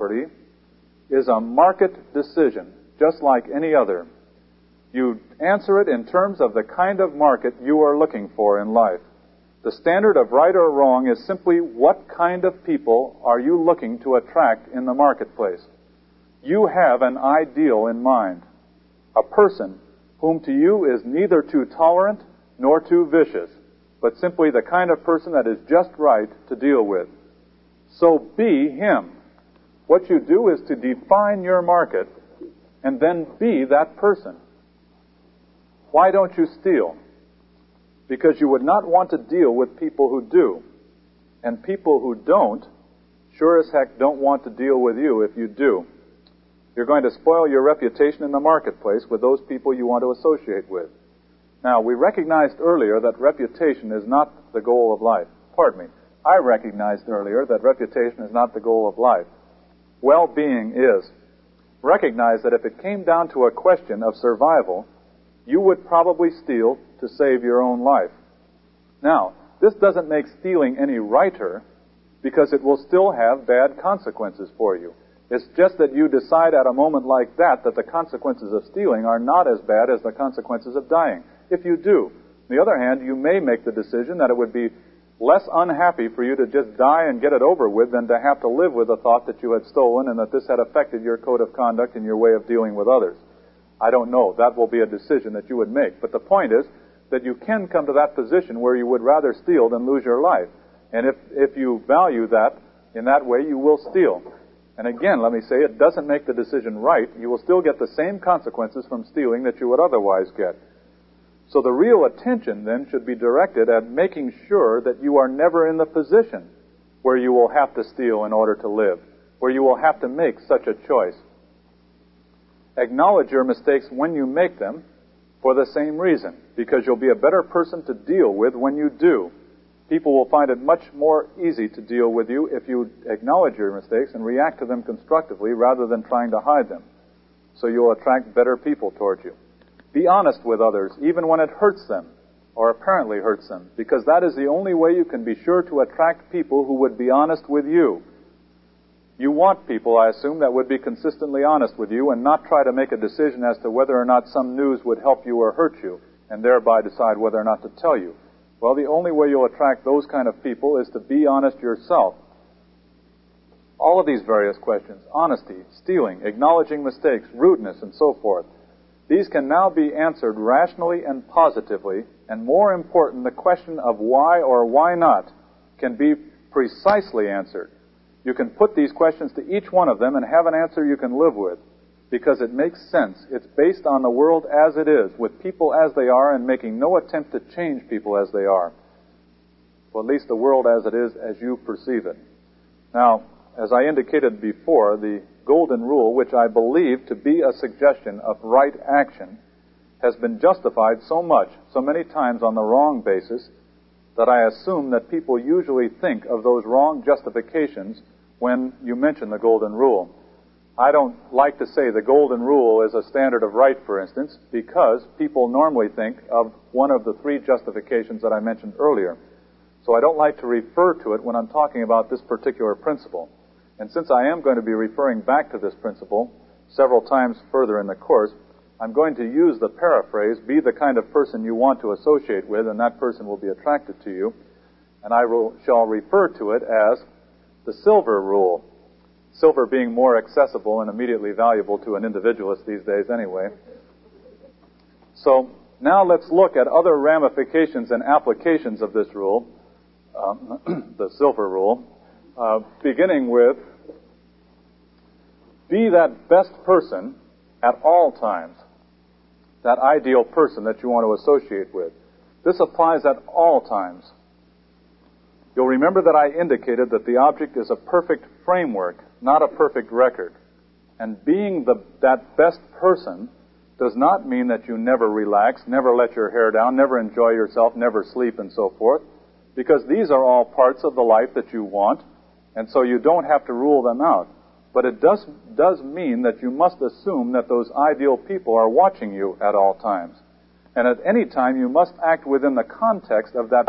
property is a market decision, just like any other. You answer it in terms of the kind of market you are looking for in life. The standard of right or wrong is simply what kind of people are you looking to attract in the marketplace. You have an ideal in mind, a person whom to you is neither too tolerant nor too vicious, but simply the kind of person that is just right to deal with. So be him. What you do is to define your market and then be that person. Why don't you steal? Because you would not want to deal with people who do. And people who don't, sure as heck don't want to deal with you if you do. You're going to spoil your reputation in the marketplace with those people you want to associate with. Now, we recognized earlier that reputation is not the goal of life. Pardon me. I recognized earlier that reputation is not the goal of life. Well-being is. Recognize that if it came down to a question of survival, you would probably steal to save your own life. Now, this doesn't make stealing any righter, because it will still have bad consequences for you. It's just that you decide at a moment like that the consequences of stealing are not as bad as the consequences of dying. If you do. On the other hand, you may make the decision that it would be less unhappy for you to just die and get it over with than to have to live with the thought that you had stolen and that this had affected your code of conduct and your way of dealing with others. I don't know. That will be a decision that you would make. But the point is that you can come to that position where you would rather steal than lose your life. And if you value that in that way, you will steal. And again, let me say, it doesn't make the decision right. You will still get the same consequences from stealing that you would otherwise get. So the real attention then should be directed at making sure that you are never in the position where you will have to steal in order to live, where you will have to make such a choice. Acknowledge your mistakes when you make them for the same reason, because you'll be a better person to deal with when you do. People will find it much more easy to deal with you if you acknowledge your mistakes and react to them constructively rather than trying to hide them. So you'll attract better people towards you. Be honest with others, even when it hurts them, or apparently hurts them, because that is the only way you can be sure to attract people who would be honest with you. You want people, I assume, that would be consistently honest with you and not try to make a decision as to whether or not some news would help you or hurt you, and thereby decide whether or not to tell you. Well, the only way you'll attract those kind of people is to be honest yourself. All of these various questions, honesty, stealing, acknowledging mistakes, rudeness, and so forth, these can now be answered rationally and positively, and more important, the question of why or why not can be precisely answered. You can put these questions to each one of them and have an answer you can live with, because it makes sense. It's based on the world as it is, with people as they are, and making no attempt to change people as they are. Well, at least the world as it is, as you perceive it. Now, as I indicated before, the golden rule, which I believe to be a suggestion of right action, has been justified so many times on the wrong basis, that I assume that people usually think of those wrong justifications when you mention the golden rule. I don't like to say the golden rule is a standard of right, for instance, because people normally think of one of the three justifications that I mentioned earlier. So I don't like to refer to it when I'm talking about this particular principle. And since I am going to be referring back to this principle several times further in the course, I'm going to use the paraphrase, be the kind of person you want to associate with, and that person will be attracted to you. And I shall refer to it as the silver rule. Silver being more accessible and immediately valuable to an individualist these days anyway. So now let's look at other ramifications and applications of this rule, the silver rule, beginning with, be that best person at all times, that ideal person that you want to associate with. This applies at all times. You'll remember that I indicated that the object is a perfect framework, not a perfect record. And being that best person does not mean that you never relax, never let your hair down, never enjoy yourself, never sleep, and so forth, because these are all parts of the life that you want, and so you don't have to rule them out. But it does mean that you must assume that those ideal people are watching you at all times. And at any time, you must act within the context of that